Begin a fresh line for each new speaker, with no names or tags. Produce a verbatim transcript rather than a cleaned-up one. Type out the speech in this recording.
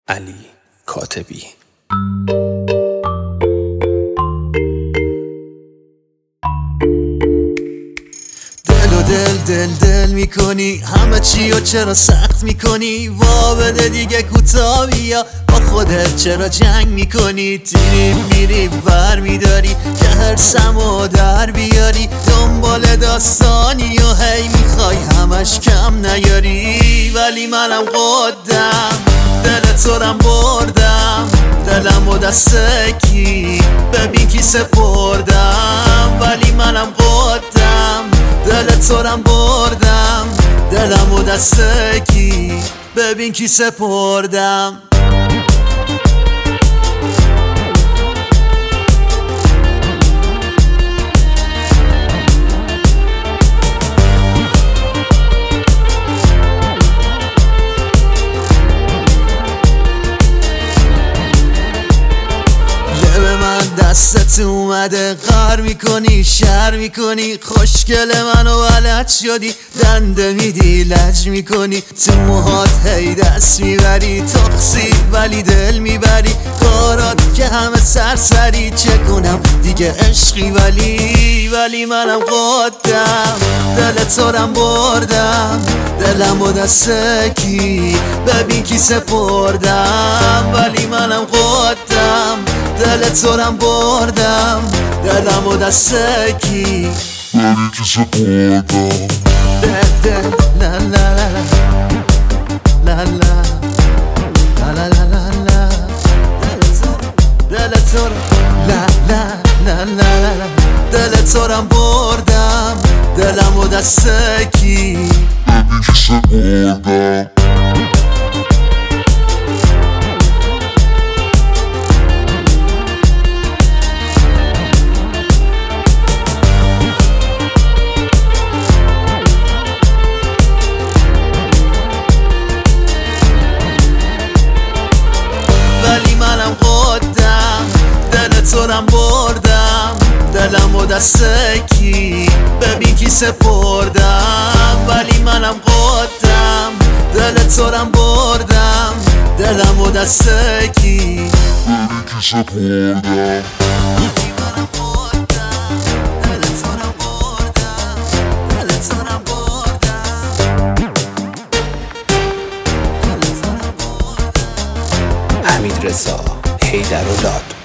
علی کاتبی.
دل و دل دل دل میکنی همه چی و چرا سخت میکنی؟ وا بده دیگه کوتاه بیا، با خودت چرا جنگ میکنی؟ تیری میری ور میداری که هر سمو در بیاری، دنبال داستانی و هی میخوای همش کم نیاری. ولی منم قدم دل تو رم بردم، دلم و دست کی ببین کی سپردم. ولی منم قدم دل تو رم بردم، دلم و دست کی ببین کی سپردم. دستت اومده غر میکنی شر میکنی، خوشگل منو ولد شدی دنده میدی لج میکنی، تو موهات هی دست میبری تقصی ولی دل میبری، کارات که همه سرسری چه کنم دیگه عشقی. ولی ولی منم قدم دل تو رم بردم، دلم و دست کی ببین کی سپردم. ولی منم قدم دل تو رم بردم، دلم و دست کی ببین کی سپردم. دل دل لا لا لا لا لا لا لا لا لا لا دل تو لا لا لا لا لا دل تو رم بردم، دلم و دست کی ببین کی سپردم. تو رم بردم، دلم و دست کی ببین کی سپردم. ولی منم قدم دل تو رم بردم، دلم و دست کی ببین کی سپردم.
حمیدرضا حیدرالله